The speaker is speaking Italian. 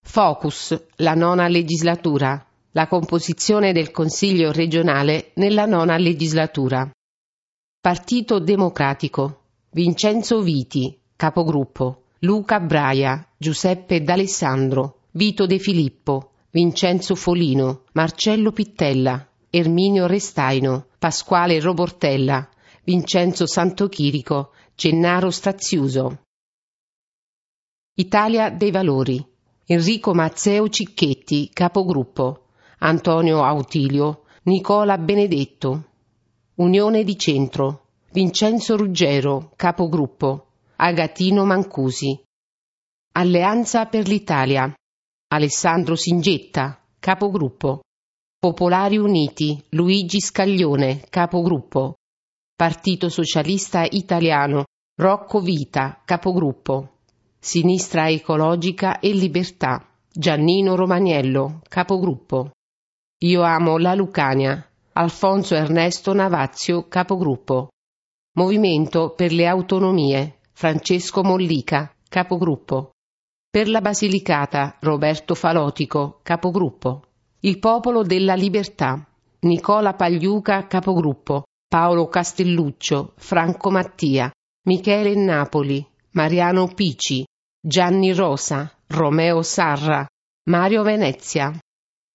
Focus, la nona legislatura. La composizione del Consiglio regionale nella nona legislatura. Partito Democratico. Vincenzo Viti, capogruppo. Luca Braia, Giuseppe D'Alessandro, Vito De Filippo, Vincenzo Folino, Marcello Pittella, Erminio Restaino, Pasquale Robortella, Vincenzo Santochirico, Gennaro Straziuso. Italia dei Valori. Enrico Mazzeo Cicchetti, capogruppo. Antonio Autilio, Nicola Benedetto. Unione di Centro. Vincenzo Ruggero, capogruppo. Agatino Mancusi. Alleanza per l'Italia. Alessandro Singetta, capogruppo. Popolari Uniti, Luigi Scaglione, capogruppo. Partito Socialista Italiano, Rocco Vita, capogruppo. Sinistra Ecologica e Libertà, Giannino Romaniello, capogruppo. Io amo la Lucania, Alfonso Ernesto Navazio, capogruppo. Movimento per le Autonomie, Francesco Mollica, capogruppo. Per la Basilicata, Roberto Falotico, capogruppo. Il Popolo della Libertà, Nicola Pagliuca, capogruppo. Paolo Castelluccio, Franco Mattia, Michele Napoli, Mariano Pici, Gianni Rosa, Romeo Sarra, Mario Venezia.